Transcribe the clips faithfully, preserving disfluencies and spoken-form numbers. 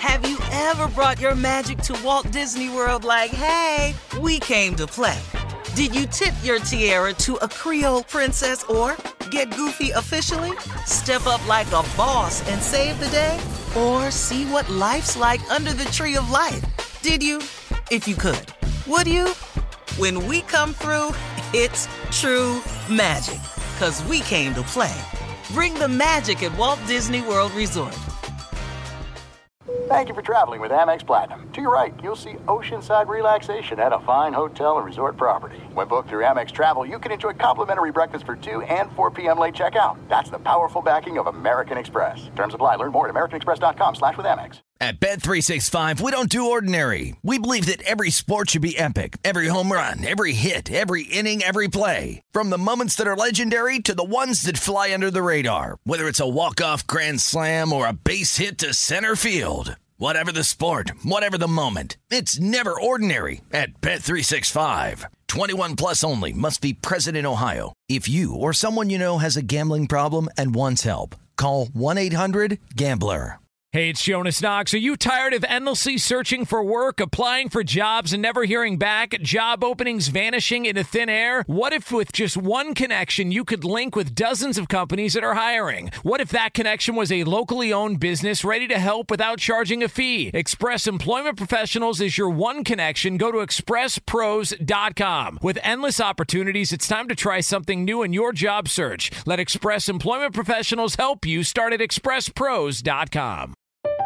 Have you ever brought your magic to Walt Disney World like, hey, we came to play? Did you tip your tiara to a Creole princess or get goofy officially? Step up like a boss and save the day? Or see what life's like under the tree of life? Did you? If you could. Would you? When we come through, it's true magic. 'Cause we came to play. Bring the magic at Walt Disney World Resort. Thank you for traveling with Amex Platinum. To your right, you'll see oceanside relaxation at a fine hotel and resort property. When booked through Amex Travel, you can enjoy complimentary breakfast for two and four p.m. late checkout. That's the powerful backing of American Express. Terms apply. Learn more at americanexpress.com slash with Amex. At Bet three sixty-five, we don't do ordinary. We believe that every sport should be epic. Every home run, every hit, every inning, every play. From the moments that are legendary to the ones that fly under the radar. Whether it's a walk-off grand slam or a base hit to center field. Whatever the sport, whatever the moment, it's never ordinary at Bet three sixty-five. twenty-one plus only. Must be present in Ohio. If you or someone you know has a gambling problem and wants help, call one eight hundred gambler. Hey, it's Jonas Knox. Are you tired of endlessly searching for work, applying for jobs, and never hearing back? Job openings vanishing into thin air? What if with just one connection, you could link with dozens of companies that are hiring? What if that connection was a locally owned business ready to help without charging a fee? Express Employment Professionals is your one connection. Go to express pros dot com. With endless opportunities, it's time to try something new in your job search. Let Express Employment Professionals help you. Start at express pros dot com.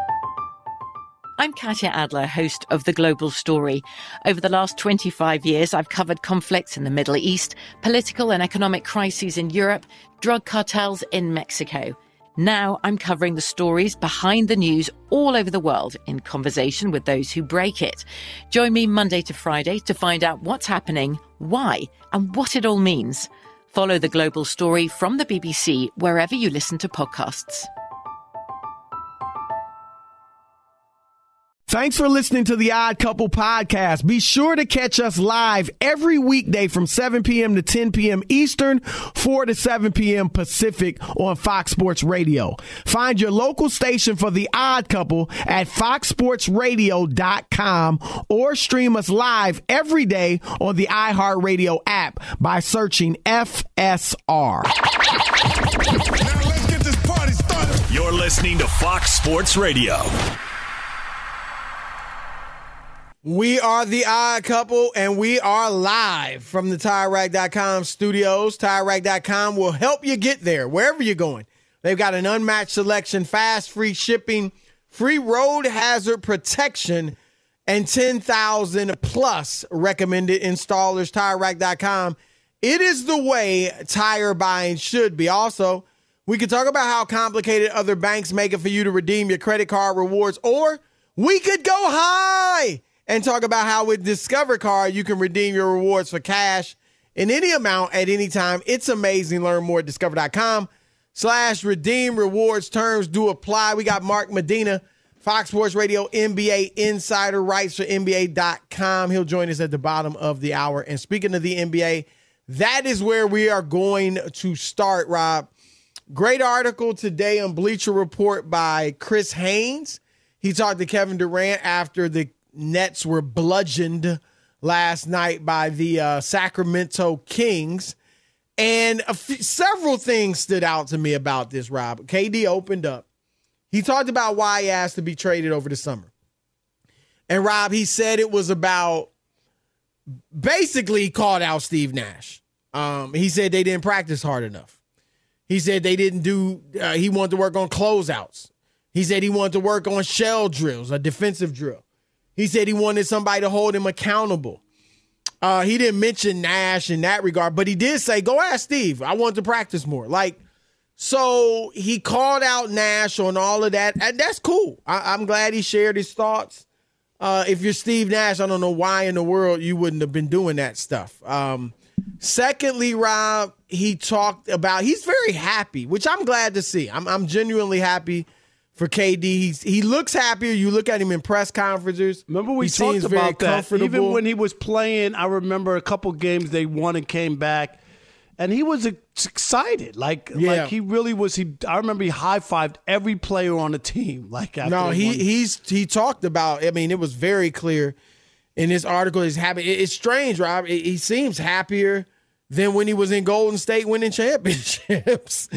I'm Katya Adler, host of The Global Story. Over the last twenty-five years, I've covered conflicts in the Middle East, political and economic crises in Europe, drug cartels in Mexico. Now I'm covering the stories behind the news all over the world in conversation with those who break it. Join me Monday to Friday to find out what's happening, why, and what it all means. Follow The Global Story from the B B C wherever you listen to podcasts. Thanks for listening to the Odd Couple podcast. Be sure to catch us live every weekday from seven p.m. to ten p.m. Eastern, four to seven p.m. Pacific on Fox Sports Radio. Find your local station for the Odd Couple at fox sports radio dot com or stream us live every day on the iHeartRadio app by searching F S R. Now let's get this party started. You're listening to Fox Sports Radio. We are the Odd Couple, and we are live from the tire rack dot com studios. tire rack dot com will help you get there, wherever you're going. They've got an unmatched selection, fast, free shipping, free road hazard protection, and ten thousand plus recommended installers. tire rack dot com. It is the way tire buying should be. Also, we could talk about how complicated other banks make it for you to redeem your credit card rewards, or we could go high and talk about how with Discover Card, you can redeem your rewards for cash in any amount at any time. It's amazing. Learn more at discover dot com slash redeem rewards. Terms do apply. We got Mark Medina, Fox Sports Radio N B A insider, writes for N B A dot com. He'll join us at the bottom of the hour. And speaking of the N B A, that is where we are going to start, Rob. Great article today on Bleacher Report by Chris Haynes. He talked to Kevin Durant after the Nets were bludgeoned last night by the uh, Sacramento Kings. And a f- several things stood out to me about this, Rob. K D opened up. He talked about why he asked to be traded over the summer. And, Rob, he said it was about basically he called out Steve Nash. Um, he said they didn't practice hard enough. He said they didn't do uh, – he wanted to work on closeouts. He said he wanted to work on shell drills, a defensive drill. He said he wanted somebody to hold him accountable. Uh, he didn't mention Nash in that regard, but he did say, go ask Steve. I want to practice more. Like, so he called out Nash on all of that. And that's cool. I, I'm glad he shared his thoughts. Uh, if you're Steve Nash, I don't know why in the world you wouldn't have been doing that stuff. Um, secondly, Rob, he talked about, he's very happy, which I'm glad to see. I'm, I'm genuinely happy for K D. He's, he looks happier. You look at him in press conferences. Remember we he talked about that. Even when he was playing, I remember a couple games they won and came back. And he was excited. Like, Yeah. like he really was. He I remember he high-fived every player on the team. Like after No, they he won. he's he talked about. I mean, it was very clear in this article. He's happy. It, it's strange, Rob. It, he seems happier than when he was in Golden State winning championships.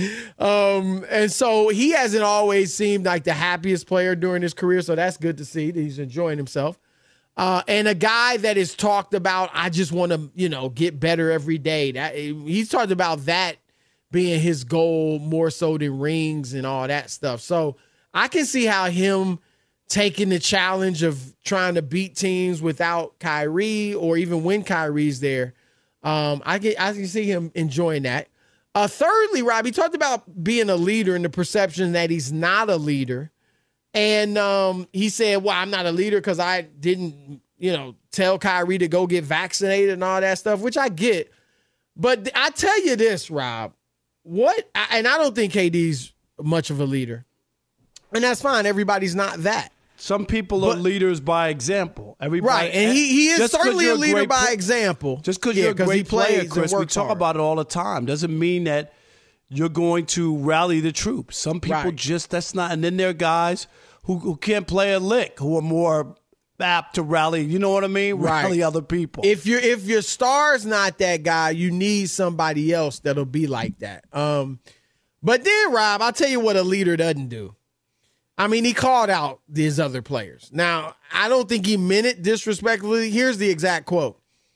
um, and so he hasn't always seemed like the happiest player during his career. So that's good to see that he's enjoying himself. Uh, and a guy that is talked about, I just want to, you know, get better every day. That he's talked about that being his goal more so than rings and all that stuff. So I can see how him taking the challenge of trying to beat teams without Kyrie or even when Kyrie's there. Um, I can I can see him enjoying that. Uh, thirdly, Rob, he talked about being a leader and the perception that he's not a leader. And um, he said, well, I'm not a leader because I didn't, you know, tell Kyrie to go get vaccinated and all that stuff, which I get. But I tell you this, Rob, what, and I don't think K D's much of a leader. And that's fine. Everybody's not that. Some people But- are leaders by example. Everybody, Right. And he, he is just 'cause certainly you're a leader great by pl- example. Just because Yeah, you're a 'cause he great player, plays and Chris, we works talk hard. about it all the time. Doesn't mean that you're going to rally the troops. Some people Right. just, that's not. And then there are guys who, who can't play a lick, who are more apt to rally, you know what I mean? Right. Rally other people. If you're if your star's not that guy, you need somebody else that'll be like that. Um, but then, Rob, I'll tell you what a leader doesn't do. I mean, he called out these other players. Now, I don't think he meant it disrespectfully. Here's the exact quote.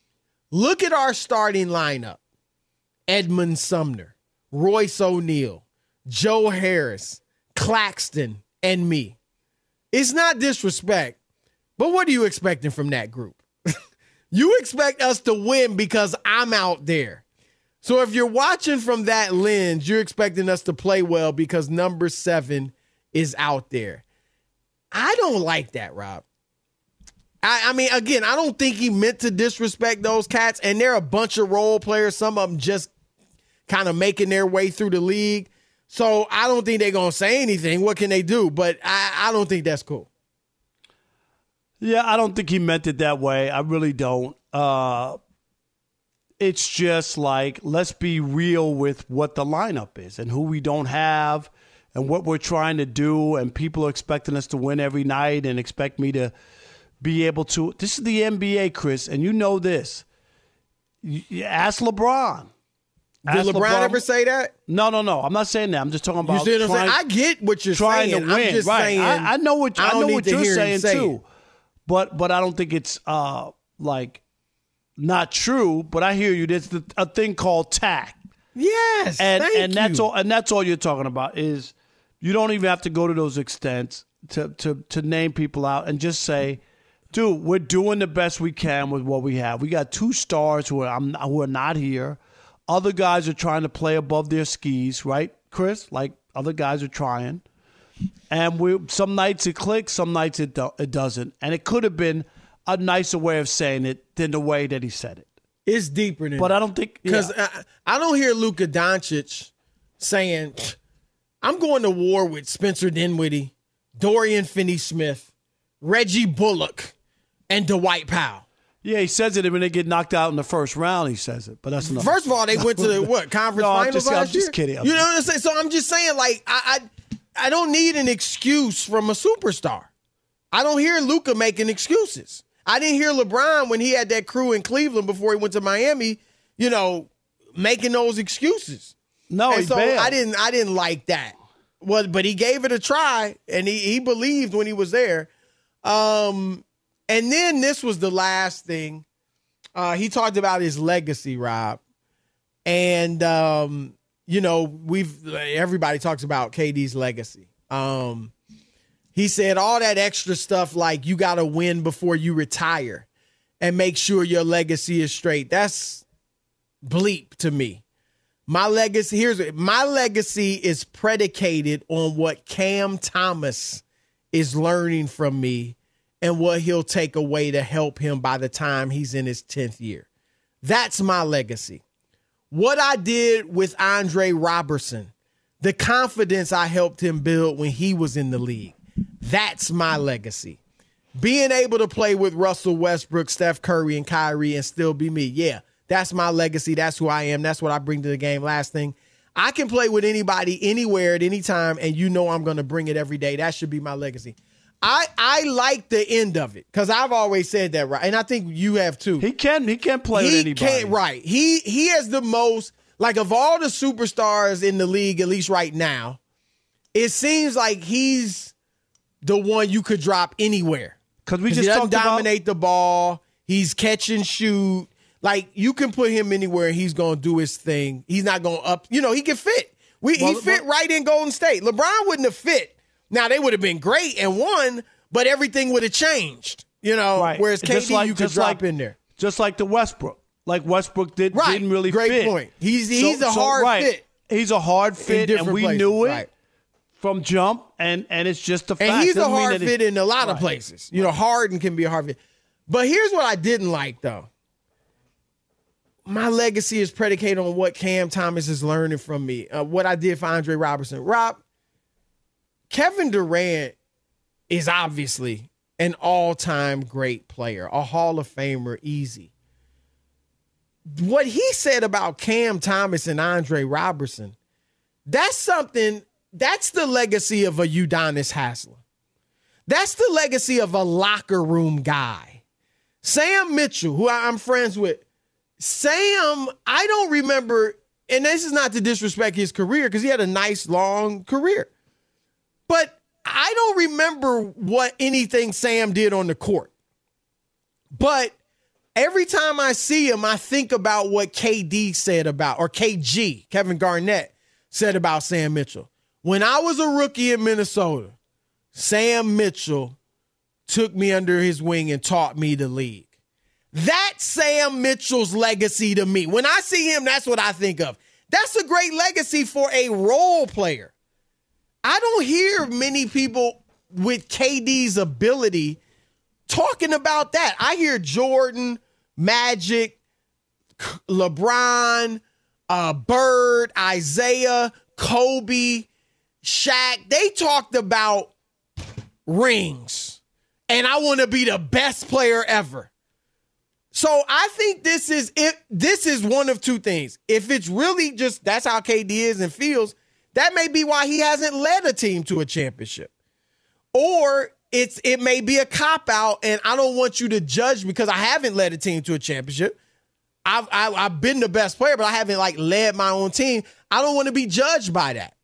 Look at our starting lineup. Edmund Sumner, Royce O'Neal, Joe Harris, Claxton, and me. It's not disrespect, but what are you expecting from that group? You expect us to win because I'm out there. So if you're watching from that lens, you're expecting us to play well because number seven is out there. I don't like that, Rob. I, I mean, again, I don't think he meant to disrespect those cats, and they're a bunch of role players, some of them just kind of making their way through the league. So I don't think they're going to say anything. What can they do? But I, I don't think that's cool. Yeah, I don't think he meant it that way. I really don't. Uh, it's just like, let's be real with what the lineup is and who we don't have and what we're trying to do. And people are expecting us to win every night and expect me to be able to. This is the N B A, Chris, and you know this. You, you ask LeBron. Did Ask LeBron, ever say that? No, no, no. I'm not saying that. I'm just talking about You see what I'm trying, saying? I get what you're trying saying. to win. I'm just right. saying. I, I know what I I, don't know need what to you're hear him saying say too. it. But but I don't think it's uh like not true. But I hear you. There's the, a thing called tact. Yes, and thank and that's you. all. And that's all you're talking about is you don't even have to go to those extents to to to name people out and just say, dude, we're doing the best we can with what we have. We got two stars who are I'm, who are not here. Other guys are trying to play above their skis, right, Chris? Like other guys are trying. And we some nights it clicks, some nights it do, it doesn't. And it could have been a nicer way of saying it than the way that he said it. It's deeper than But that. I don't think Because yeah. I, I don't hear Luka Doncic saying, I'm going to war with Spencer Dinwiddie, Dorian Finney-Smith, Reggie Bullock, and Dwight Powell. Yeah, he says it when they get knocked out in the first round. He says it, but that's enough. First of all, they went to the what conference No, I'm finals just- I'm last just year? kidding. I'm You know just- what I'm saying? So I'm just saying, like, I, I, I don't need an excuse from a superstar. I don't hear Luka making excuses. I didn't hear LeBron when he had that crew in Cleveland before he went to Miami, you know, making those excuses. No, and he so bailed. I didn't. I didn't like that. Well, but he gave it a try, and he he believed when he was there. Um, and then this was the last thing. Uh, he talked about his legacy, Rob, and um, you know we've everybody talks about K D's legacy. Um, he said all that extra stuff like you got to win before you retire, and make sure your legacy is straight. That's bleep to me. My legacy here's my legacy is predicated on what Cam Thomas is learning from me and what he'll take away to help him by the time he's in his tenth year. That's my legacy. What I did with Andre Robertson, the confidence I helped him build when he was in the league, that's my legacy. Being able to play with Russell Westbrook, Steph Curry, and Kyrie and still be me, yeah, that's my legacy. That's who I am. That's what I bring to the game. Last thing, I can play with anybody, anywhere, at any time, and you know I'm going to bring it every day. That should be my legacy. I I like the end of it because I've always said that, right? And I think you have too. He can he can play he with anybody. Can't, right. He he has the most, like of all the superstars in the league, at least right now, it seems like he's the one you could drop anywhere. Because we just he doesn't talked dominate about- the ball. He's catch and shoot. Like, you can put him anywhere and he's going to do his thing. He's not going to up. You know, he can fit. We, well, he fit well, right in Golden State. LeBron wouldn't have fit. Now, they would have been great and won, but everything would have changed. You know, right. Whereas K D, like, you could drop like, in there. Just like the Westbrook. Like Westbrook did, right. didn't really great fit. Great point. He's, he's so, a hard so, right. fit. He's a hard fit, and we places. knew it right. from jump, and, and it's just a fact. And he's Doesn't a hard fit in a lot right. of places. You know, Harden can be a hard fit. But here's what I didn't like, though. My legacy is predicated on what Cam Thomas is learning from me, uh, what I did for Andre Robertson. Rob, Kevin Durant is obviously an all-time great player, a Hall of Famer, easy. What he said about Cam Thomas and Andre Robertson, that's something, that's the legacy of a Udonis Haslem. That's the legacy of a locker room guy. Sam Mitchell, who I'm friends with, Sam, I don't remember, and this is not to disrespect his career because he had a nice, long career. But I don't remember what anything Sam did on the court. But every time I see him, I think about what K D said about, or K G, Kevin Garnett, said about Sam Mitchell. When I was a rookie in Minnesota, Sam Mitchell took me under his wing and taught me the league. That's Sam Mitchell's legacy to me. When I see him, that's what I think of. That's a great legacy for a role player. I don't hear many people with K D's ability talking about that. I hear Jordan, Magic, LeBron, uh, Bird, Isaiah, Kobe, Shaq. They talked about rings. And I want to be the best player ever. So I think this is it. This is one of two things. If it's really just that's how K D is and feels, that may be why he hasn't led a team to a championship. Or it's it may be a cop-out, and I don't want you to judge because I haven't led a team to a championship. I've, I, I've been the best player, but I haven't like led my own team. I don't want to be judged by that.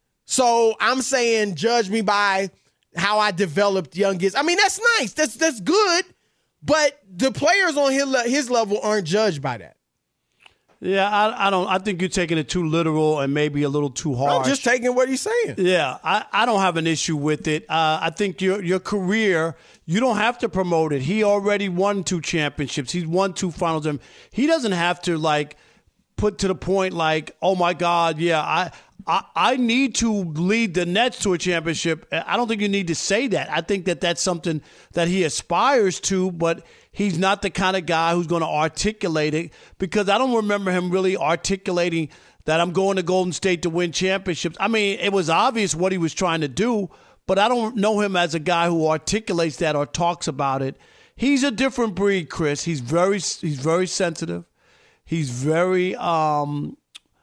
So I'm saying judge me by how I developed young kids. I mean, that's nice. That's that's good. But the players on his, his level aren't judged by that. Yeah, I, I don't. I think you're taking it too literal and maybe a little too hard. I'm just taking what he's saying. Yeah, I, I don't have an issue with it. Uh, I think your your career, you don't have to promote it. He already won two championships. He's won two finals. He doesn't have to like put to the point like, oh my God, yeah, I. I, I need to lead the Nets to a championship. I don't think you need to say that. I think that that's something that he aspires to, but he's not the kind of guy who's going to articulate it because I don't remember him really articulating that I'm going to Golden State to win championships. I mean, it was obvious what he was trying to do, but I don't know him as a guy who articulates that or talks about it. He's a different breed, Chris. He's very, he's very sensitive. He's very, um,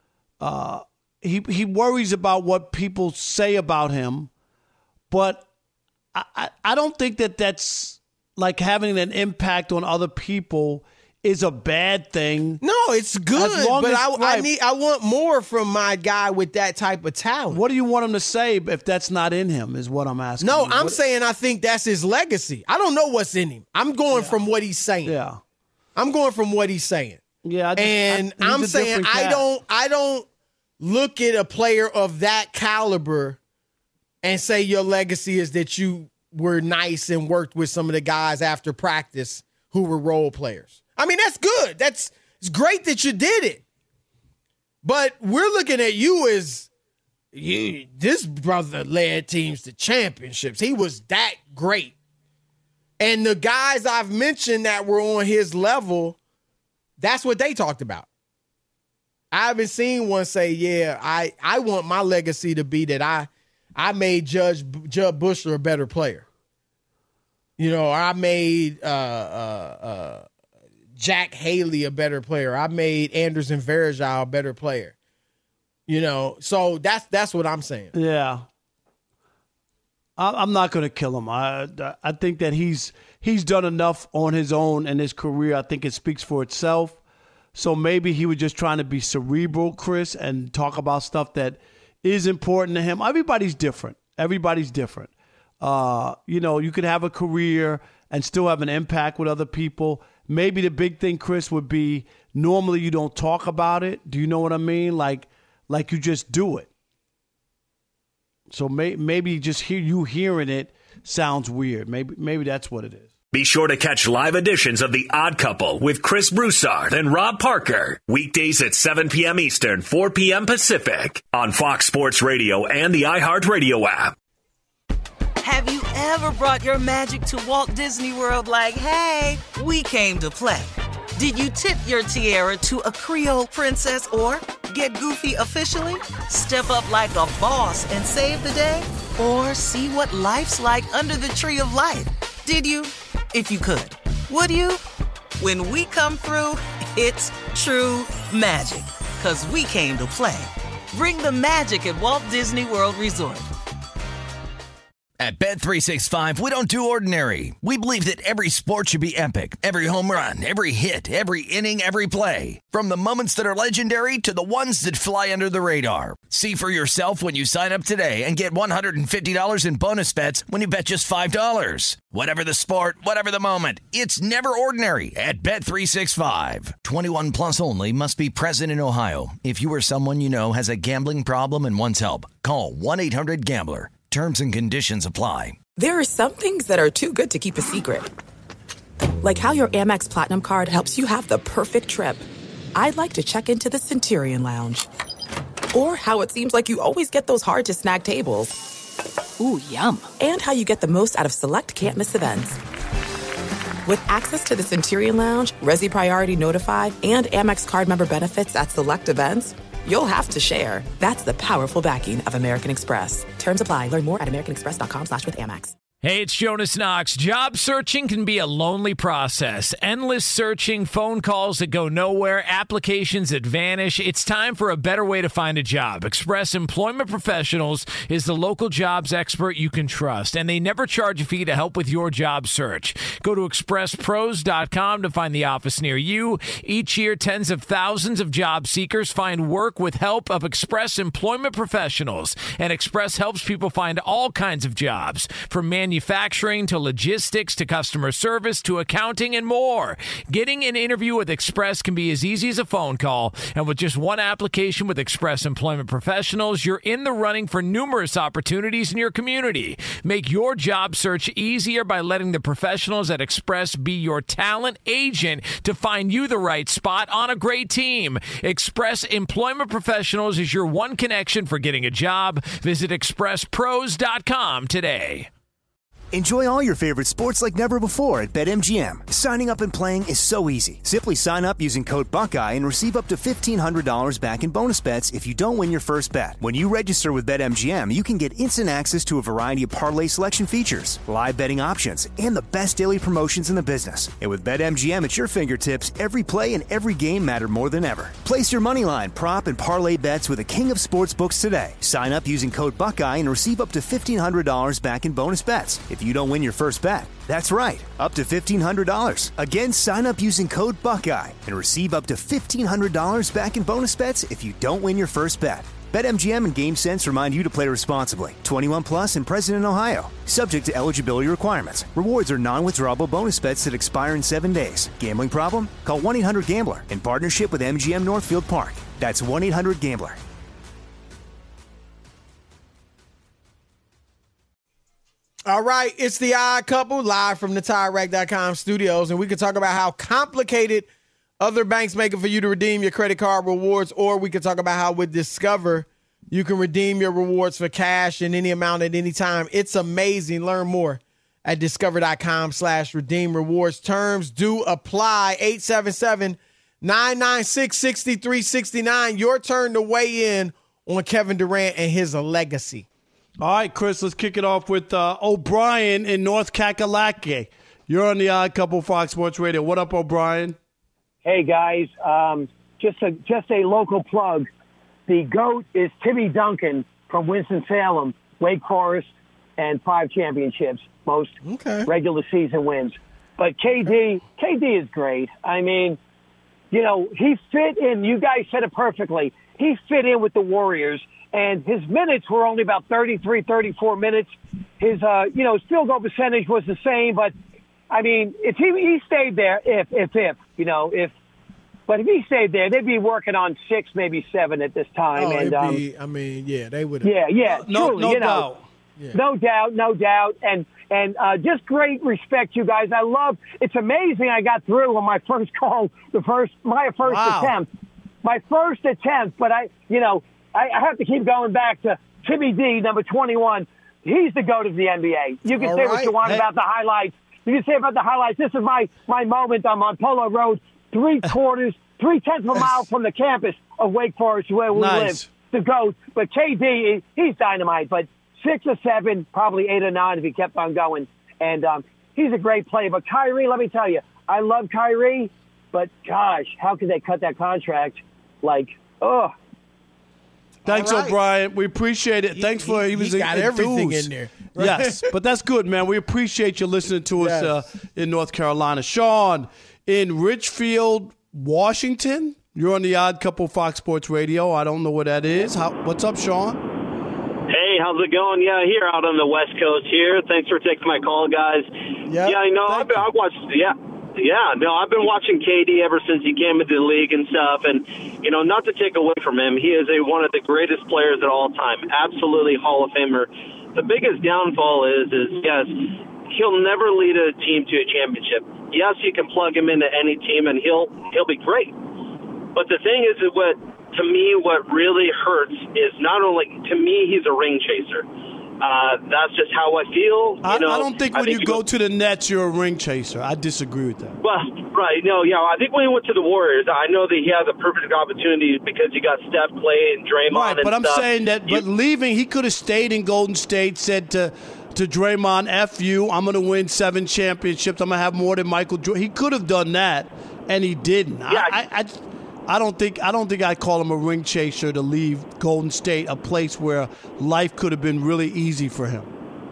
uh, He he worries about what people say about him, but I, I, I don't think that that's like having an impact on other people is a bad thing. No, it's good, but as, I, right. I need I want more from my guy with that type of talent. What do you want him to say if that's not in him is what I'm asking. No, you. I'm what, saying I think that's his legacy. I don't know what's in him. I'm going yeah. from what he's saying. Yeah. I'm going from what he's saying. Yeah, I just, and I, I'm saying I don't I don't look at a player of that caliber and say your legacy is that you were nice and worked with some of the guys after practice who were role players. I mean, that's good. That's it's great that you did it. But we're looking at you as you, this brother led teams to championships. He was that great. And the guys I've mentioned that were on his level, that's what they talked about. I haven't seen one say, yeah, I, I want my legacy to be that I I made Judge Jud Bushler a better player. You know, I made uh, uh, uh, Jack Haley a better player. I made Anderson Varejao a better player. You know, so that's that's what I'm saying. Yeah. I'm not going to kill him. I I think that he's he's done enough on his own in his career. I think it speaks for itself. So maybe he was just trying to be cerebral, Chris, and talk about stuff that is important to him. Everybody's different. Everybody's different. Uh, you know, you could have a career and still have an impact with other people. Maybe the big thing, Chris, would be normally you don't talk about it. Do you know what I mean? Like, like you just do it. So may, maybe just hear you hearing it sounds weird. Maybe maybe that's what it is. Be sure to catch live editions of The Odd Couple with Chris Broussard and Rob Parker. Weekdays at seven p.m. Eastern, four p.m. Pacific on Fox Sports Radio and the iHeartRadio app. Have you ever brought your magic to Walt Disney World like, hey, we came to play? Did you tip your tiara to a Creole princess or get goofy officially? Step up like a boss and save the day? Or see what life's like under the tree of life? Did you? If you could. Would you? When we come through, it's true magic. 'Cause we came to play. Bring the magic at Walt Disney World Resort. At Bet three sixty-five, we don't do ordinary. We believe that every sport should be epic. Every home run, every hit, every inning, every play. From the moments that are legendary to the ones that fly under the radar. See for yourself when you sign up today and get one hundred fifty dollars in bonus bets when you bet just five dollars. Whatever the sport, whatever the moment, it's never ordinary at Bet three sixty-five. twenty-one plus only. Must be present in Ohio. If you or someone you know has a gambling problem and wants help, call one eight hundred gambler. Terms and conditions apply. There are some things that are too good to keep a secret. Like how your Amex Platinum card helps you have the perfect trip. I'd like to check into the Centurion Lounge. Or how it seems like you always get those hard-to-snag tables. Ooh, yum. And how you get the most out of select can't-miss events. With access to the Centurion Lounge, Resi Priority Notified, and Amex card member benefits at select events, you'll have to share. That's the powerful backing of American Express. Terms apply. Learn more at americanexpress.com slash with Amex. Hey, it's Jonas Knox. Job searching can be a lonely process. Endless searching, phone calls that go nowhere, applications that vanish. It's time for a better way to find a job. Express Employment Professionals is the local jobs expert you can trust, and they never charge a fee to help with your job search. Go to express pros dot com to find the office near you. Each year, tens of thousands of job seekers find work with help of Express Employment Professionals, and Express helps people find all kinds of jobs, from manufacturing Manufacturing to logistics to customer service to accounting and more. Getting an interview with Express can be as easy as a phone call. And with just one application with Express Employment Professionals, you're in the running for numerous opportunities in your community. Make your job search easier by letting the professionals at Express be your talent agent to find you the right spot on a great team. Express Employment Professionals is your one connection for getting a job. Visit express pros dot com today. Enjoy all your favorite sports like never before at BetMGM. Signing up and playing is so easy. Simply sign up using code Buckeye and receive up to fifteen hundred dollars back in bonus bets if you don't win your first bet. When you register with BetMGM, you can get instant access to a variety of parlay selection features, live betting options, and the best daily promotions in the business. And with BetMGM at your fingertips, every play and every game matter more than ever. Place your moneyline, prop, and parlay bets with the king of sportsbooks today. Sign up using code Buckeye and receive up to fifteen hundred dollars back in bonus bets if you don't win your first bet. That's right, up to fifteen hundred dollars. Again, sign up using code Buckeye and receive up to fifteen hundred dollars back in bonus bets if you don't win your first bet. BetMGM and GameSense remind you to play responsibly. twenty-one plus and present in Ohio. Subject to eligibility requirements. Rewards are non-withdrawable bonus bets that expire in seven days. Gambling problem? Call one eight hundred gambler in partnership with M G M Northfield Park. That's one eight hundred gambler. All right, it's the Odd Couple live from the Tire Rack dot com studios, and we can talk about how complicated other banks make it for you to redeem your credit card rewards, or we can talk about how with Discover you can redeem your rewards for cash in any amount at any time. It's amazing. Learn more at discover dot com slash redeem rewards. Terms do apply. eight seven seven, nine nine six, six three six nine. Your turn to weigh in on Kevin Durant and his legacy. All right, Chris, let's kick it off with uh, O'Brien in North Kakalaki. You're on the Odd Couple Fox Sports Radio. What up, O'Brien? Hey, guys. Um, just a just a local plug. the GOAT is Timmy Duncan from Winston-Salem, Wake Forest, and five championships, most okay. regular season wins. But K D, K D is great. I mean, you know, he fit in. You guys said it perfectly. He fit in with the Warriors, and his minutes were only about thirty-three, thirty-four minutes. His, uh, you know, his field goal percentage was the same, but I mean, if he, he stayed there, if, if, if, you know, if, but if he stayed there, they'd be working on six, maybe seven at this time. Oh, and, um, be, I mean, yeah, they would. Yeah, yeah, no, truly, no you know, doubt. Yeah. No doubt, no doubt. And, and, uh, just great respect, you guys. I love, it's amazing I got through on my first call, the first, my first Wow. attempt, my first attempt, but I, you know, I, I have to keep going back to Timmy D, number twenty-one. He's the GOAT of the N B A. You can All say right. what you want Hey. about the highlights. You can say about the highlights. This is my, my moment. I'm on Polo Road, three quarters, three tenths of a mile from the campus of Wake Forest where we Nice. live. The GOAT. But K D, he's dynamite. But six or seven, probably eight or nine if he kept on going. And um, he's a great player. But Kyrie, let me tell you, I love Kyrie. But gosh, how could they cut that contract? Like, oh. Thanks, All right. O'Brien. We appreciate it. He- Thanks for he- he was he got enthused. everything in there. Right? Yes, but that's good, man. We appreciate you listening to us Yes. uh, in North Carolina. Sean, in Richfield, Washington, you're on the Odd Couple Fox Sports Radio. I don't know what that is. How, what's up, Sean? Hey, how's it going? Yeah, here out on the West Coast here. Thanks for taking my call, guys. Yep. Yeah, I know. I've been, I watched. Yeah, yeah. No, I've been watching K D ever since he came into the league and stuff. And you know, not to take away from him, he is a one of the greatest players at all time. Absolutely Hall of Famer. The biggest downfall is, is yes, he'll never lead a team to a championship. Yes, you can plug him into any team and he'll he'll be great. But the thing is, is what to me, what really hurts is not only to me he's a ring chaser. Uh, that's just how I feel. You I, know, I don't think when I think you go to the Nets, you're a ring chaser. I disagree with that. Well, right, no, yeah. I think when he went to the Warriors, I know that he has a perfect opportunity because you got Steph, Clay, and Draymond. Right, and but I'm stuff. saying that, but You- leaving, he could have stayed in Golden State, said to to Draymond, F you, I'm going to win seven championships. I'm going to have more than Michael Jordan. He could have done that, and he didn't. Yeah, I, I, I, I don't think I don't think I'd call him a ring chaser to leave Golden State, a place where life could have been really easy for him.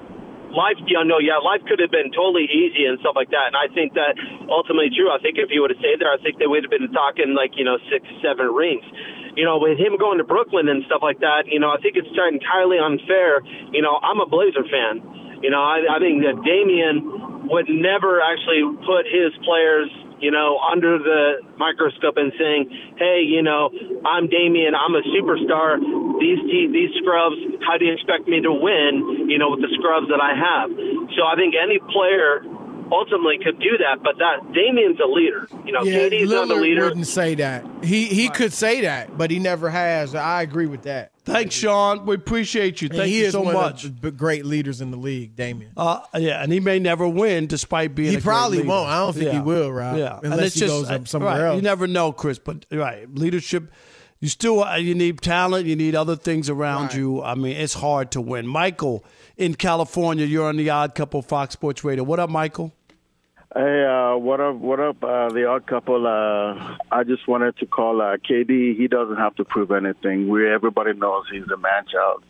Life, yeah, no, yeah, life could have been totally easy and stuff like that. And I think that ultimately true. I think if he would have stayed there, I think they would have been talking like, you know, six, seven rings. You know, with him going to Brooklyn and stuff like that, you know, I think it's entirely unfair. You know, I'm a Blazer fan. You know, I, I think that Damian would never actually put his players, you know, under the microscope and saying, hey, you know, I'm Damian, I'm a superstar. These te- these scrubs, how do you expect me to win, you know, with the scrubs that I have? So I think any player ultimately could do that, but that Damian's a leader. You know, Yeah, K D's not the Lillard leader. wouldn't say that. He he could say that, but he never has. I agree with that. Thanks, Sean. We appreciate you. And Thank he you is so one much. of the great leaders in the league, Damian. Uh, yeah, and he may never win despite being He a great probably leader. won't. I don't think yeah. he will, Rob. Yeah, Unless and it's he just, goes up uh, somewhere right. else. You never know, Chris, but right, leadership, you still uh, you need talent, you need other things around Right. you. I mean, it's hard to win. Michael in California, you're on the Odd Couple Fox Sports Radio. What up, Michael? Hey, uh, what up? What up? Uh, the Odd Couple. Uh, I just wanted to call uh, K D. He doesn't have to prove anything. We everybody knows he's a man child.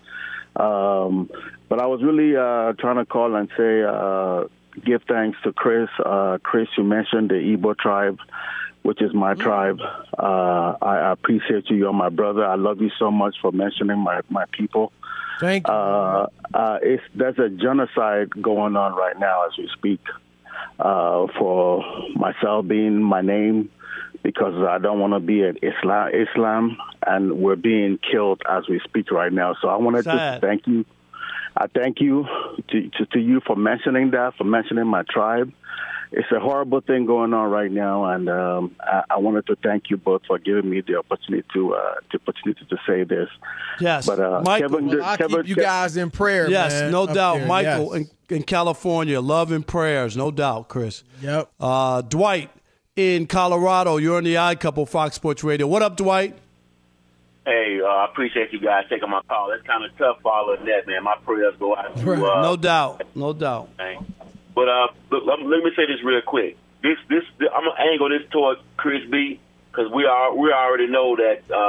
Um, but I was really uh, trying to call and say, uh, give thanks to Chris. Uh, Chris, you mentioned the Igbo tribe, which is my tribe. Uh, I, I appreciate you. You're my brother. I love you so much for mentioning my, my people. Thank you. Uh, uh, it's, there's a genocide going on right now as we speak. Uh, for myself being my name, because I don't want to be an Islam, Islam, and we're being killed as we speak right now. So I wanted Sad. to thank you. I thank you to, to, to you for mentioning that, for mentioning my tribe. It's a horrible thing going on right now, and um, I, I wanted to thank you both for giving me the opportunity to uh, the opportunity to say this. Yes, but uh, Michael, Kevin, Well, I Kevin, keep you guys in prayer, yes, man, no up doubt. there. Michael Yes. in, in California, love and prayers, no doubt, Chris. Yep. Uh, Dwight in Colorado, you're on the Odd Couple Fox Sports Radio. What up, Dwight? Hey, uh, I appreciate you guys taking my call. It's kind of tough following that, man. My prayers go out to uh, no doubt, no doubt. Man. But uh, look, let, let me say this real quick. This, this, I'm gonna angle this toward Chris B, because we are we already know that uh,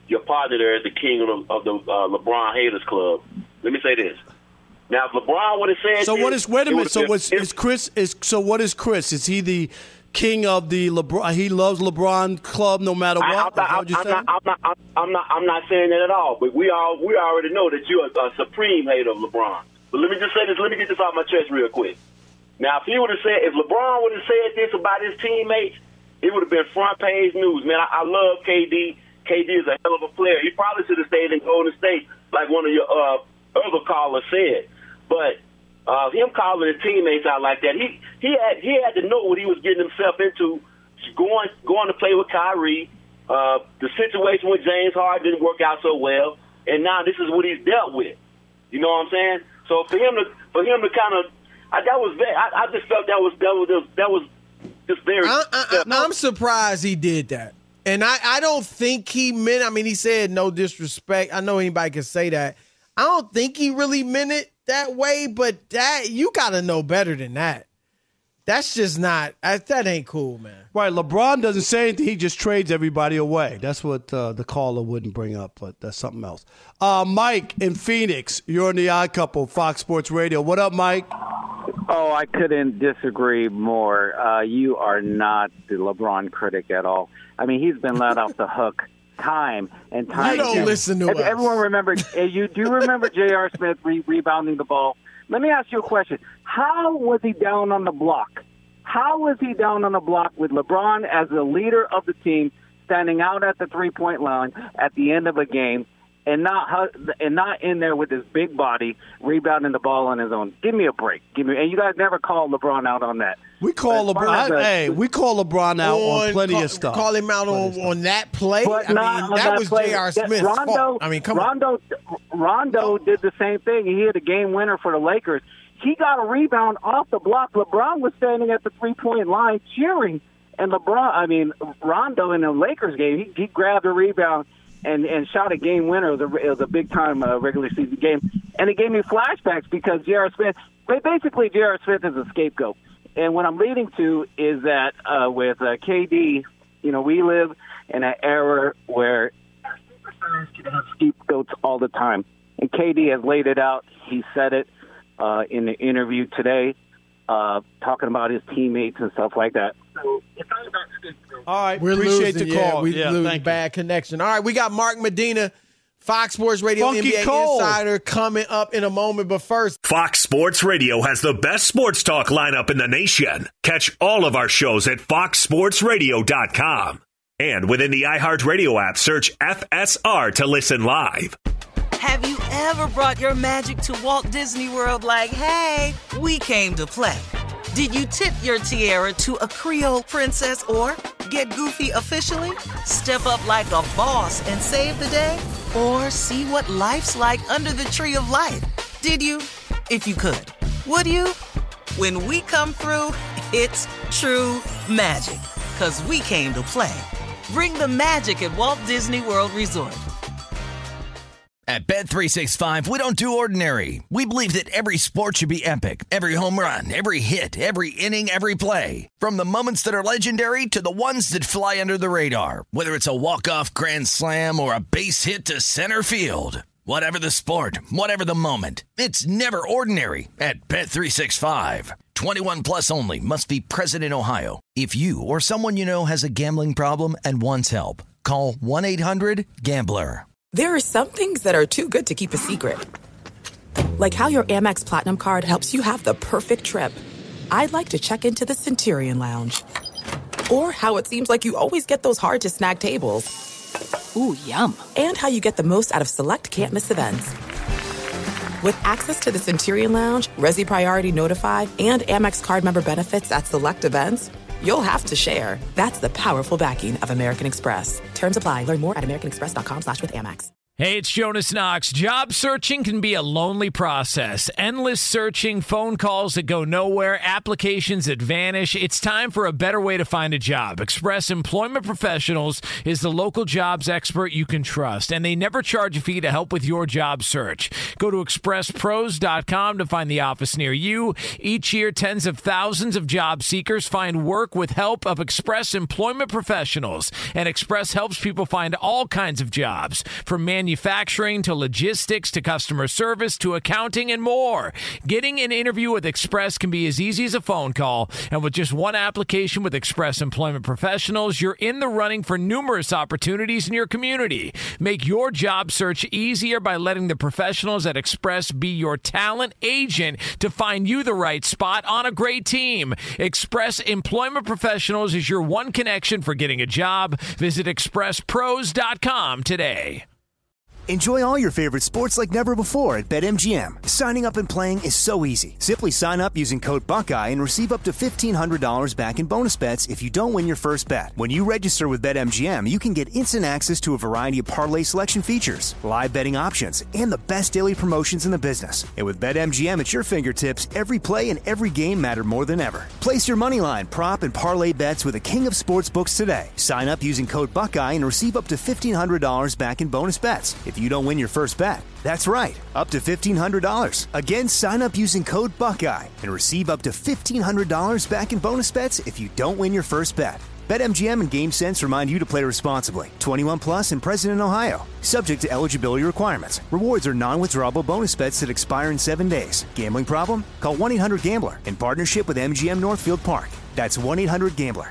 your partner there is the king of the, of the uh, LeBron haters club. Let me say this. Now, if LeBron would have said So this, what is? Wait a it minute. So would've what's been- is Chris? Is so what is Chris? Is he the king of the LeBron? He loves LeBron club no matter what. I, I'm, Is that not, what you're I'm, saying? not, I'm, not, I'm, I'm not. I'm not saying that at all. But we all we already know that you're a, a supreme hater of LeBron. But let me just say this. Let me get this off my chest real quick. Now, if he would have said, if LeBron would have said this about his teammates, it would have been front page news. Man, I, I love K D. K D is a hell of a player. He probably should have stayed in Golden State, like one of your uh, other callers said. But uh, him calling his teammates out like that, he he had he had to know what he was getting himself into. Going going to play with Kyrie, uh, the situation with James Harden didn't work out so well, and now this is what he's dealt with. You know what I'm saying? So for him to for him to kind of I, that was very, I, I just felt that was that was that was just very. I, I, I, I'm surprised he did that, and I, I don't think he meant. I mean, he said no disrespect. I know anybody can say that. I don't think he really meant it that way, but that you got to know better than that. That's just not. That ain't cool, man. Right, LeBron doesn't say anything. He just trades everybody away. That's what uh, the caller wouldn't bring up, but that's something else. Uh, Mike in Phoenix, you're in the Odd Couple, Fox Sports Radio. What up, Mike? Oh, I couldn't disagree more. Uh, you are not the LeBron critic at all. I mean, he's been let off the hook time and time You don't again. listen to Ev- us. Everyone remember, uh, you do remember J R. Smith re- rebounding the ball. Let me ask you a question. How was he down on the block? How was he down on the block with LeBron as the leader of the team standing out at the three-point line at the end of a game and not and not in there with his big body rebounding the ball on his own? Give me a break. Give me, and you guys never call LeBron out on that. We call As far LeBron. as the- Hey, we call LeBron out on, On- plenty call, of stuff. Call him out on, on that play. But I not mean, on that was play. J R. That- Smith's Rondo, fault. I mean, come Rondo, on. Rondo did the same thing. He hit a game winner for the Lakers. He got a rebound off the block. LeBron was standing at the three-point line cheering. And LeBron, I mean, Rondo in the Lakers game, he, he grabbed a rebound and, and shot a game winner. It was a, it was a big-time uh, regular season game. And it gave me flashbacks because J R. Smith, basically J R. Smith is a scapegoat. And what I'm leading to is that uh, with uh, K D, you know, we live in an era where superstars can have scapegoats all the time. And K D has laid it out. He said it uh, in the interview today, uh, talking about his teammates and stuff like that. So it's all about scapegoats. All right, We're appreciate losing, the yeah, call. we Yeah, lose thank you. bad connection. All right, we got Mark Medina, Fox Sports Radio Funky N B A Cole. Insider, coming up in a moment. But first, Fox Sports Radio has the best sports talk lineup in the nation. Catch all of our shows at fox sports radio dot com. And within the iHeartRadio app, search F S R to listen live. Have you ever brought your magic to Walt Disney World like, hey, we came to play? Did you tip your tiara to a Creole princess or get goofy officially? Step up like a boss and save the day? Or see what life's like under the tree of life? Did you? If you could. Would you? When we come through, it's true magic. 'Cause we came to play. Bring the magic at Walt Disney World Resort. At Bet three sixty-five, we don't do ordinary. We believe that every sport should be epic. Every home run, every hit, every inning, every play. From the moments that are legendary to the ones that fly under the radar. Whether it's a walk-off grand slam or a base hit to center field. Whatever the sport, whatever the moment. It's never ordinary at Bet three sixty-five. twenty-one plus only. Must be present in Ohio. If you or someone you know has a gambling problem and wants help, call one eight hundred gambler. There are some things that are too good to keep a secret. Like how your Amex Platinum card helps you have the perfect trip. I'd like to check into the Centurion Lounge. Or how it seems like you always get those hard-to-snag tables. Ooh, yum. And how you get the most out of select can't-miss events. With access to the Centurion Lounge, Resi Priority Notified, and Amex card member benefits at select events, you'll have to share. That's the powerful backing of American Express. Terms apply. Learn more at americanexpress.com slash with Amex. Hey, it's Jonas Knox. Job searching can be a lonely process. Endless searching, phone calls that go nowhere, applications that vanish. It's time for a better way to find a job. Express Employment Professionals is the local jobs expert you can trust, and they never charge a fee to help with your job search. Go to express pros dot com to find the office near you. Each year, tens of thousands of job seekers find work with help of Express Employment Professionals, and Express helps people find all kinds of jobs, from manufacturing Manufacturing to logistics to customer service to accounting and more. Getting an interview with Express can be as easy as a phone call, and with just one application with Express Employment Professionals, you're in the running for numerous opportunities in your community. Make your job search easier by letting the professionals at Express be your talent agent to find you the right spot on a great team. Express Employment Professionals is your one connection for getting a job. Visit express pros dot com today. Enjoy all your favorite sports like never before at BetMGM. Signing up and playing is so easy. Simply sign up using code Buckeye and receive up to fifteen hundred dollars back in bonus bets if you don't win your first bet. When you register with BetMGM, you can get instant access to a variety of parlay selection features, live betting options, and the best daily promotions in the business. And with BetMGM at your fingertips, every play and every game matter more than ever. Place your moneyline, prop, and parlay bets with the king of sportsbooks today. Sign up using code Buckeye and receive up to fifteen hundred dollars back in bonus bets if you don't win your first bet. That's right, up to fifteen hundred dollars. Again, sign up using code Buckeye and receive up to fifteen hundred dollars back in bonus bets if you don't win your first bet. BetMGM and GameSense remind you to play responsibly. twenty-one plus and present in Ohio. Subject to eligibility requirements. Rewards are non-withdrawable bonus bets that expire in seven days. Gambling problem? Call one eight hundred gambler in partnership with M G M Northfield Park. That's one eight hundred gambler.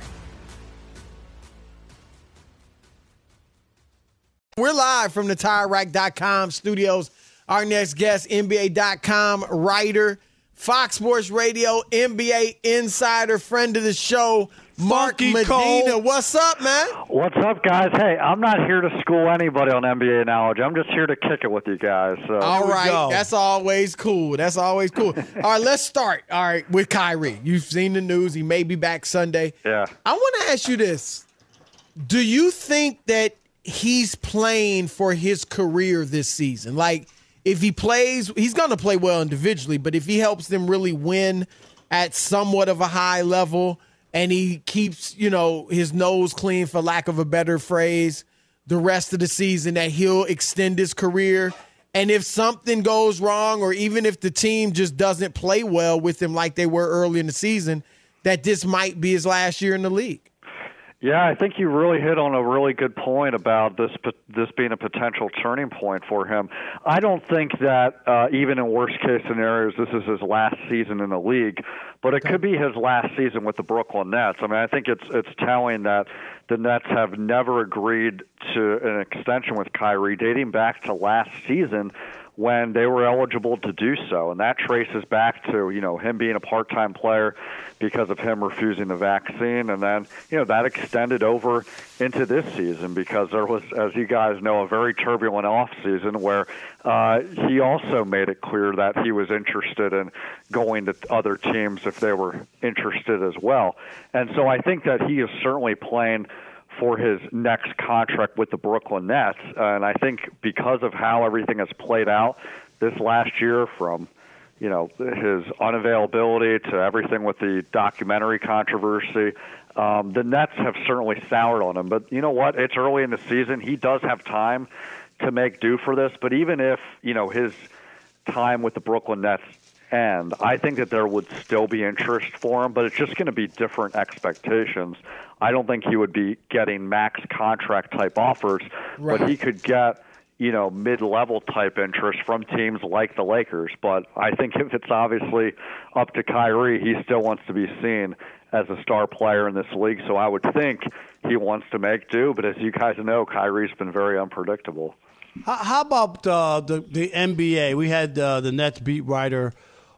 We're live from the Tire Rack dot com studios. Our next guest, N B A dot com writer, Fox Sports Radio, N B A insider, friend of the show, Mark Funky Medina. Cole. What's up, man? What's up, guys? Hey, I'm not here to school anybody on N B A knowledge. I'm just here to kick it with you guys. So. All right. go. That's always cool. That's always cool. All right, let's start. All right, with Kyrie. You've seen the news. He may be back Sunday. Yeah. I want to ask you this. Do you think that he's playing for his career this season? Like, if he plays, he's going to play well individually, but if he helps them really win at somewhat of a high level and he keeps, you know, his nose clean, for lack of a better phrase, the rest of the season, that he'll extend his career. And if something goes wrong, or even if the team just doesn't play well with him like they were early in the season, that this might be his last year in the league. Yeah, I think you really hit on a really good point about this this being a potential turning point for him. I don't think that uh, even in worst-case scenarios, this is his last season in the league, but it could be his last season with the Brooklyn Nets. I mean, I think it's it's telling that the Nets have never agreed to an extension with Kyrie dating back to last season, when they were eligible to do so. And that traces back to, you know, him being a part-time player because of him refusing the vaccine. And then, you know, that extended over into this season because there was, as you guys know, a very turbulent offseason where uh, he also made it clear that he was interested in going to other teams if they were interested as well. And so I think that he is certainly playing for his next contract with the Brooklyn Nets. Uh, and I think because of how everything has played out this last year, from, you know, his unavailability to everything with the documentary controversy, um, the Nets have certainly soured on him. But you know what? It's early in the season. He does have time to make do for this. But even if, you know, his time with the Brooklyn Nets end, I think that there would still be interest for him, but it's just going to be different expectations. I don't think he would be getting max contract type offers, right, but he could get, you know, mid-level type interest from teams like the Lakers. But I think if it's obviously up to Kyrie, he still wants to be seen as a star player in this league. So I would think he wants to make do. But as you guys know, Kyrie's been very unpredictable. How, how about uh, the the N B A? We had uh, the Nets beat writer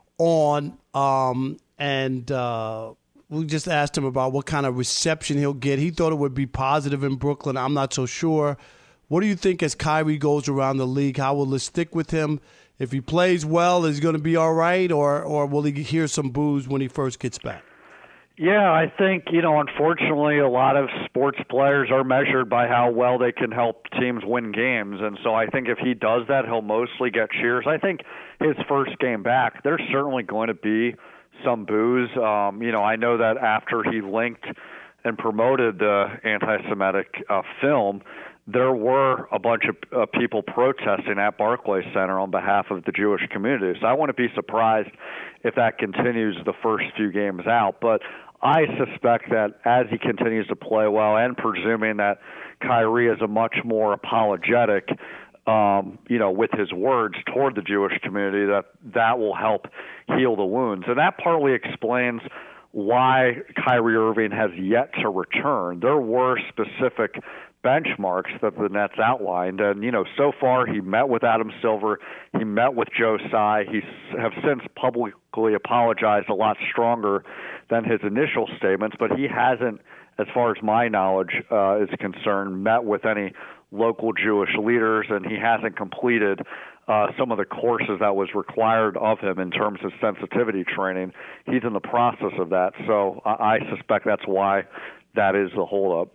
on, um, and uh, we just asked him about what kind of reception he'll get. He thought it would be positive in Brooklyn. I'm not so sure. What do you think as Kyrie goes around the league? How will it stick with him? If he plays well, is he going to be all right, or or will he hear some boos when he first gets back? Yeah, I think, you know, unfortunately, a lot of sports players are measured by how well they can help teams win games. And so I think if he does that, he'll mostly get cheers. I think his first game back, there's certainly going to be some boos. Um, you know, I know that after he linked and promoted the anti-Semitic uh, film, there were a bunch of uh, people protesting at Barclays Center on behalf of the Jewish community. So I wouldn't be surprised if that continues the first few games out. But I suspect that as he continues to play well, and presuming that Kyrie is a much more apologetic, um, you know, with his words toward the Jewish community, that that will help heal the wounds. And that partly explains why Kyrie Irving has yet to return. There were specific benchmarks that the Nets outlined, and you know, so far he met with Adam Silver, he met with Joe Tsai. He have since publicly apologized a lot stronger than his initial statements, but he hasn't, as far as my knowledge uh, is concerned, met with any local Jewish leaders, and he hasn't completed uh, some of the courses that was required of him in terms of sensitivity training. He's in the process of that, so I, I suspect that's why that is the holdup.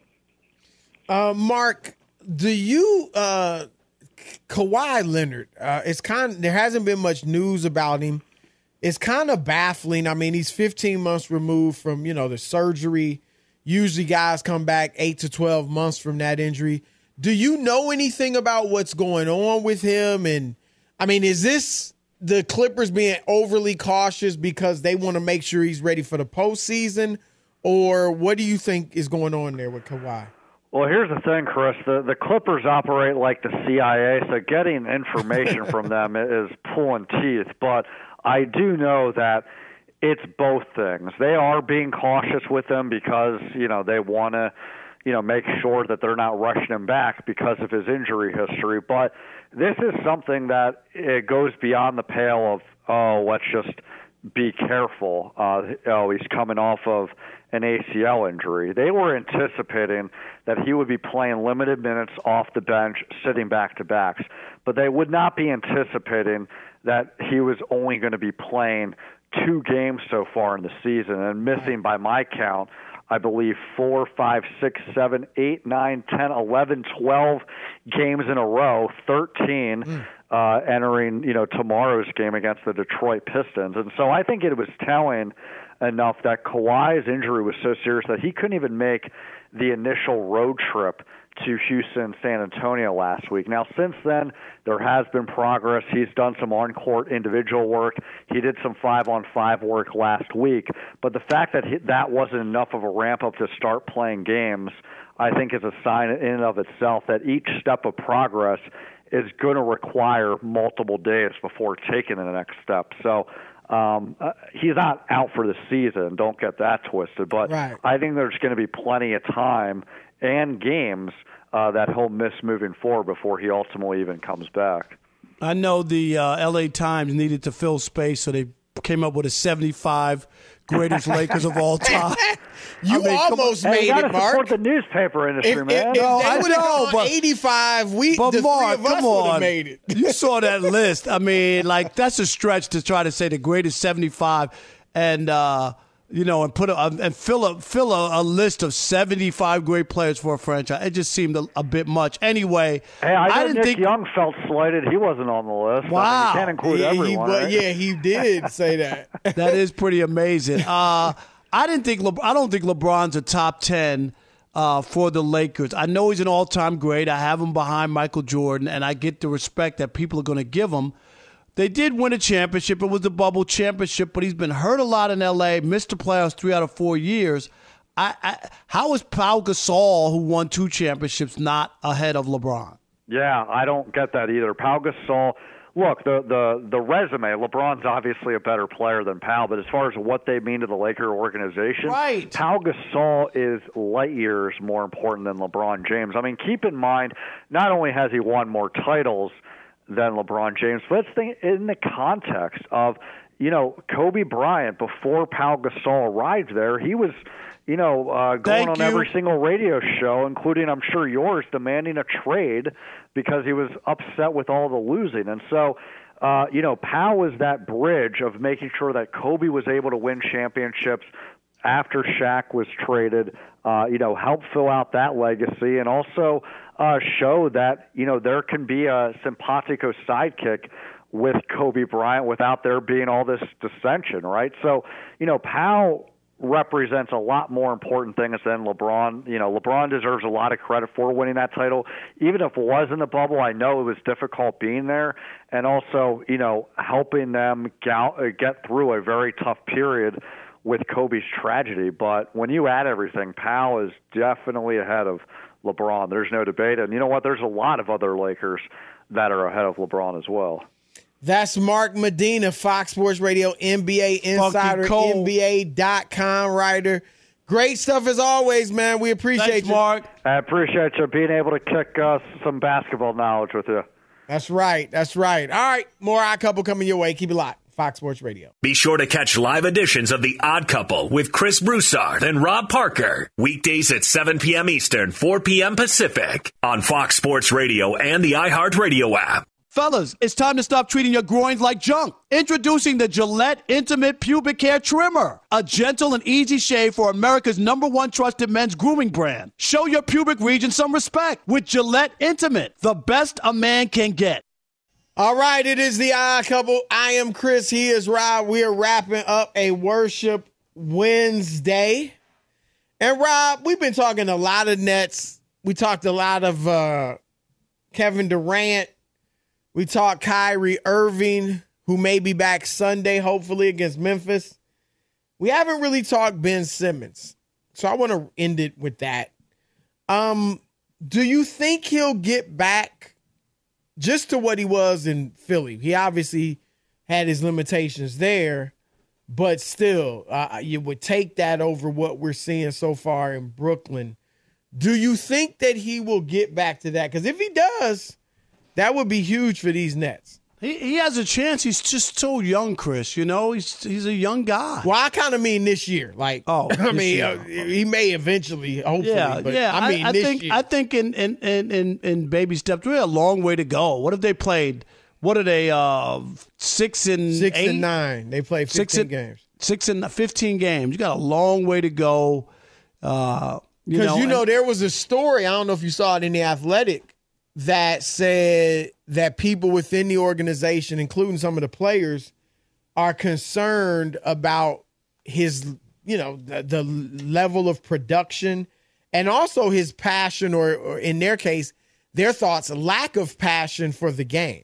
Uh, Mark, do you uh, Kawhi Leonard? Uh, it's kind of, there hasn't been much news about him. It's kind of baffling. I mean, he's fifteen months removed from you know the surgery. Usually, guys come back eight to twelve months from that injury. Do you know anything about what's going on with him? And I mean, is this the Clippers being overly cautious because they want to make sure he's ready for the postseason, or what do you think is going on there with Kawhi? Well, here's the thing, Chris. The, the Clippers operate like the C I A, so getting information from them is pulling teeth. But I do know that it's both things. They are being cautious with him because, you know, they want to, you know, make sure that they're not rushing him back because of his injury history. But this is something that it goes beyond the pale of, oh, let's just be careful. Uh, oh, he's coming off of an A C L injury. They were anticipating that he would be playing limited minutes off the bench, sitting back-to-backs, but they would not be anticipating that he was only going to be playing two games so far in the season and missing, by my count, I believe four, five, six, seven, eight, nine, ten, eleven, twelve games in a row, thirteen mm. uh, entering, you know, tomorrow's game against the Detroit Pistons. And so I think it was telling enough that Kawhi's injury was so serious that he couldn't even make the initial road trip to Houston, San Antonio last week. Now, since then, there has been progress. He's done some on-court individual work. He did some five-on-five work last week. But the fact that he, that wasn't enough of a ramp-up to start playing games, I think is a sign in and of itself that each step of progress is going to require multiple days before taking the next step. So um, uh, he's not out for the season. Don't get that twisted. But right. I think there's going to be plenty of time and games uh, that he'll miss moving forward before he ultimately even comes back. I know the uh, L A Times needed to fill space, so they came up with a seventy-five greatest Lakers of all time. You I mean, almost made hey, you it, Mark. Support the newspaper industry, if, man. If, if no, they I would have know, gone but, eighty-five, we but the Mark, three of us come would have on. made it. You saw that list. I mean, like that's a stretch to try to say the greatest seventy-five, and uh, you know, and put a, and fill a fill a, a list of seventy-five great players for a franchise. It just seemed a, a bit much. Anyway, hey, I, I know didn't Nick think Young felt slighted. He wasn't on the list. Wow, I mean, you can't include yeah, everyone. He, right? Yeah, he did say that. That is pretty amazing. Uh, I didn't think Le- I don't think LeBron's a top ten uh, for the Lakers. I know he's an all-time great. I have him behind Michael Jordan, and I get the respect that people are going to give him. They did win a championship. It was the bubble championship, but he's been hurt a lot in L A, missed the playoffs three out of four years. I, I, how is Pau Gasol, who won two championships, not ahead of LeBron? Yeah, I don't get that either. Pau Gasol, look, the, the, the resume, LeBron's obviously a better player than Pau, but as far as what they mean to the Laker organization, right. Pau Gasol is light years more important than LeBron James. I mean, keep in mind, not only has he won more titles than LeBron James, but let's think in the context of, you know, Kobe Bryant, before Pau Gasol arrived there, he was, you know, uh, going Thank on you. every single radio show, including, I'm sure, yours, demanding a trade because he was upset with all the losing. And so, uh, you know, Pau was that bridge of making sure that Kobe was able to win championships after Shaq was traded, uh, you know, help fill out that legacy and also uh, show that, you know, there can be a simpatico sidekick with Kobe Bryant without there being all this dissension, right? So, you know, Powell represents a lot more important things than LeBron. You know, LeBron deserves a lot of credit for winning that title. Even if it was in the bubble, I know it was difficult being there and also, you know, helping them get through a very tough period with Kobe's tragedy. But when you add everything, Powell is definitely ahead of LeBron. There's no debate. And you know what? There's a lot of other Lakers that are ahead of LeBron as well. That's Mark Medina, Fox Sports Radio, N B A Insider, N B A dot com writer. Great stuff as always, man. We appreciate Thanks, you. Mark. I appreciate you being able to kick uh, some basketball knowledge with you. That's right. That's right. All right. More Odd Couple coming your way. Keep it locked. Fox Sports Radio. Be sure to catch live editions of The Odd Couple with Chris Broussard and Rob Parker. Weekdays at seven p.m. Eastern, four p.m. Pacific on Fox Sports Radio and the iHeartRadio app. Fellas, it's time to stop treating your groins like junk. Introducing the Gillette Intimate Pubic Hair Trimmer, a gentle and easy shave for America's number one trusted men's grooming brand. Show your pubic region some respect with Gillette Intimate, the best a man can get. All right, it is the Odd Couple. I am Chris. He is Rob. We are wrapping up a Worship Wednesday. And Rob, we've been talking a lot of Nets. We talked a lot of uh, Kevin Durant. We talked Kyrie Irving, who may be back Sunday, hopefully, against Memphis. We haven't really talked Ben Simmons. So I want to end it with that. Um, do you think he'll get back just to what he was in Philly? He obviously had his limitations there, but still, uh, you would take that over what we're seeing so far in Brooklyn. Do you think that he will get back to that? Because if he does, that would be huge for these Nets. He he has a chance. He's just so young, Chris. You know, he's he's a young guy. Well, I kind of mean this year. Like, oh, I mean, uh, he may eventually, hopefully. Yeah, but yeah. I mean, I, I this think year. I think in in in in, in baby steps, we have a long way to go. What have they played? What are they? Uh, six and six eight? and nine. They play fifteen six and, games. Six and fifteen games. You got a long way to go. Uh, you Because know, you know, and, there was a story. I don't know if you saw it in the Athletic that said that people within the organization, including some of the players, are concerned about his, you know, the, the level of production and also his passion, or, or in their case, their thoughts, lack of passion for the game.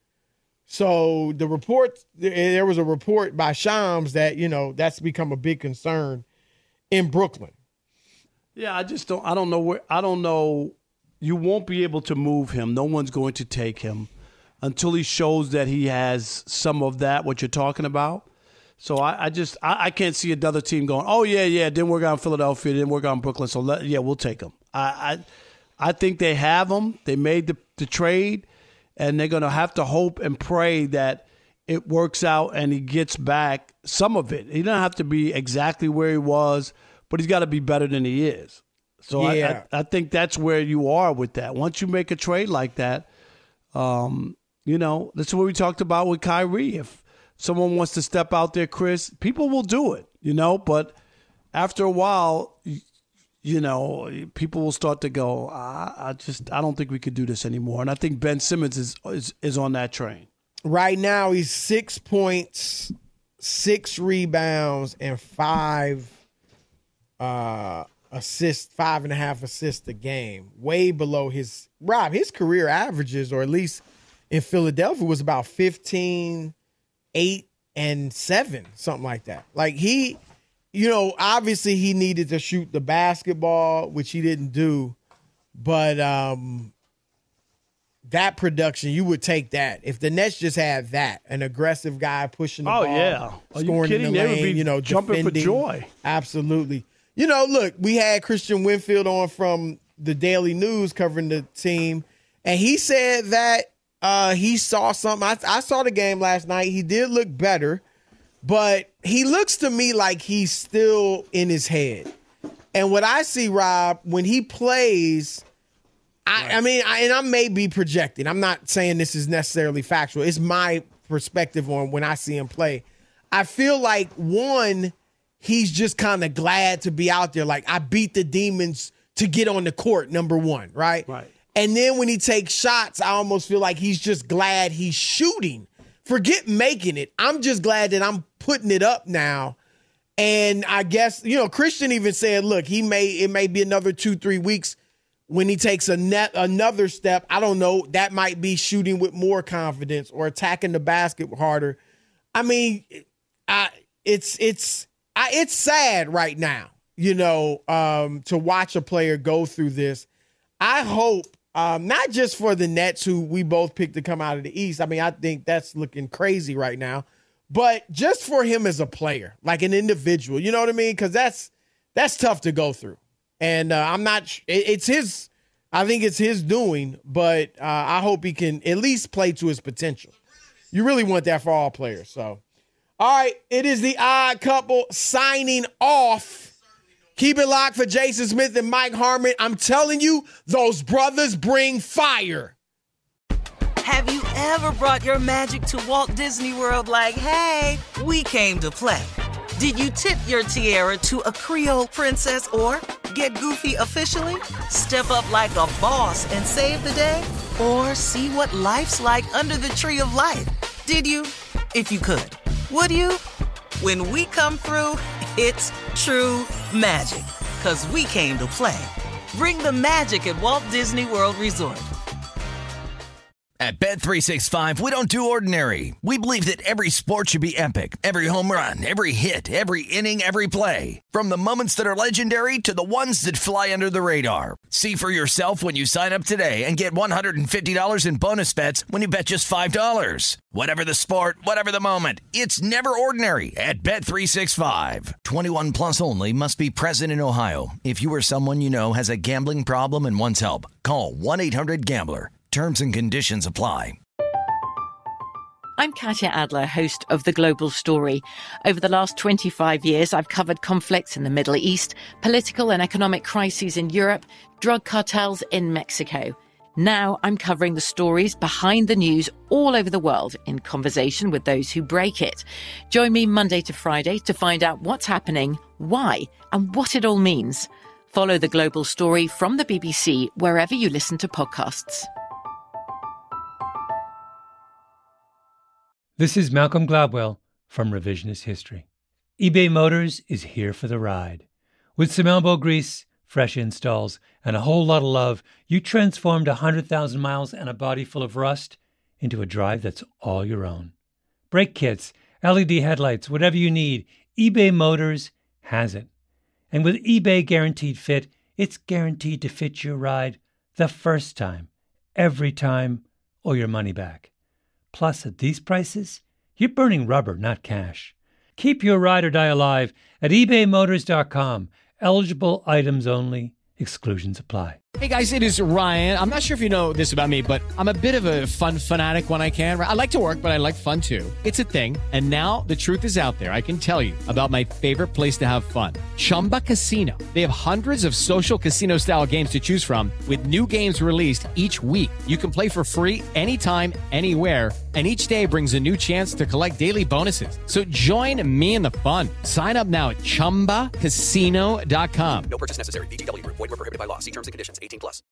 So the report, there was a report by Shams that, you know, that's become a big concern in Brooklyn. Yeah, I just don't. I don't know where. I don't know. You won't be able to move him. No one's going to take him until he shows that he has some of that, what you're talking about. So I, I just I, I can't see another team going, oh, yeah, yeah, it didn't work out in Philadelphia, it didn't work out in Brooklyn, so let, yeah, we'll take him. I, I I think they have him. They made the, the trade, and they're going to have to hope and pray that it works out and he gets back some of it. He doesn't have to be exactly where he was, but he's got to be better than he is. So Yeah. I, I, I think that's where you are with that. Once you make a trade like that, um, you know, that's what we talked about with Kyrie. If someone wants to step out there, Chris, people will do it, you know, but after a while, you, you know, people will start to go, I, I just, I don't think we could do this anymore. And I think Ben Simmons is is, is on that train. Right now, he's six points, six rebounds, and five uh, assists, five and a half assists a game. Way below his, Rob, his career averages, or at least in Philadelphia, was about fifteen, eight, and seven, something like that. Like he, you know, obviously he needed to shoot the basketball, which he didn't do, but um, that production, you would take that. If the Nets just had that, an aggressive guy pushing the Oh, ball, yeah. Are you scoring kidding? in the They lane, would be you know, jumping for defending. joy. Absolutely. You know, look, we had Christian Winfield on from the Daily News covering the team, and he said that uh, he saw something. I, I saw the game last night. He did look better, but he looks to me like he's still in his head. And what I see, Rob, when he plays, I, right. I mean, I, and I may be projecting. I'm not saying this is necessarily factual. It's my perspective on when I see him play. I feel like, one, he's just kind of glad to be out there. Like, I beat the demons to get on the court, number one, right? Right. And then when he takes shots, I almost feel like he's just glad he's shooting. Forget making it. I'm just glad that I'm putting it up now. And I guess, you know, Christian even said, look, he may it may be another two, three weeks when he takes a net, another step. I don't know. That might be shooting with more confidence or attacking the basket harder. I mean, I, it's it's I, it's sad right now, you know, um, to watch a player go through this. I hope, um, not just for the Nets, who we both picked to come out of the East. I mean, I think that's looking crazy right now. But just for him as a player, like an individual, you know what I mean? Because that's that's tough to go through. And uh, I'm not – it's his – I think it's his doing, but uh, I hope he can at least play to his potential. You really want that for all players. So, all right, it is the Odd Couple signing off. Keep it locked for Jason Smith and Mike Harmon. I'm telling you, those brothers bring fire. Have you ever brought your magic to Walt Disney World like, hey, we came to play? Did you tip your tiara to a Creole princess or get goofy officially? Step up like a boss and save the day? Or see what life's like under the tree of life? Did you? If you could. Would you? When we come through, it's true magic. 'Cause we came to play. Bring the magic at Walt Disney World Resort. At Bet three sixty-five, we don't do ordinary. We believe that every sport should be epic. Every home run, every hit, every inning, every play. From the moments that are legendary to the ones that fly under the radar. See for yourself when you sign up today and get one hundred fifty dollars in bonus bets when you bet just five dollars. Whatever the sport, whatever the moment, it's never ordinary at Bet three sixty-five. twenty-one plus only. Must be present in Ohio. If you or someone you know has a gambling problem and wants help, call one eight hundred gambler. Terms and conditions apply. I'm Katya Adler, host of The Global Story. Over the last twenty-five years, I've covered conflicts in the Middle East, political and economic crises in Europe, drug cartels in Mexico. Now I'm covering the stories behind the news all over the world in conversation with those who break it. Join me Monday to Friday to find out what's happening, why, and what it all means. Follow The Global Story from the B B C wherever you listen to podcasts. This is Malcolm Gladwell from Revisionist History. eBay Motors is here for the ride. With some elbow grease, fresh installs, and a whole lot of love, you transformed one hundred thousand miles and a body full of rust into a drive that's all your own. Brake kits, L E D headlights, whatever you need, eBay Motors has it. And with eBay Guaranteed Fit, it's guaranteed to fit your ride the first time, every time, or your money back. Plus, at these prices, you're burning rubber, not cash. Keep your ride or die alive at ebay motors dot com. Eligible items only. Exclusions apply. Hey guys, it is Ryan. I'm not sure if you know this about me, but I'm a bit of a fun fanatic when I can. I like to work, but I like fun too. It's a thing. And now the truth is out there. I can tell you about my favorite place to have fun. Chumba Casino. They have hundreds of social casino style games to choose from with new games released each week. You can play for free anytime, anywhere. And each day brings a new chance to collect daily bonuses. So join me in the fun. Sign up now at chumba casino dot com. No purchase necessary. V G W Group. Void where prohibited by law. See terms and conditions. eighteen plus.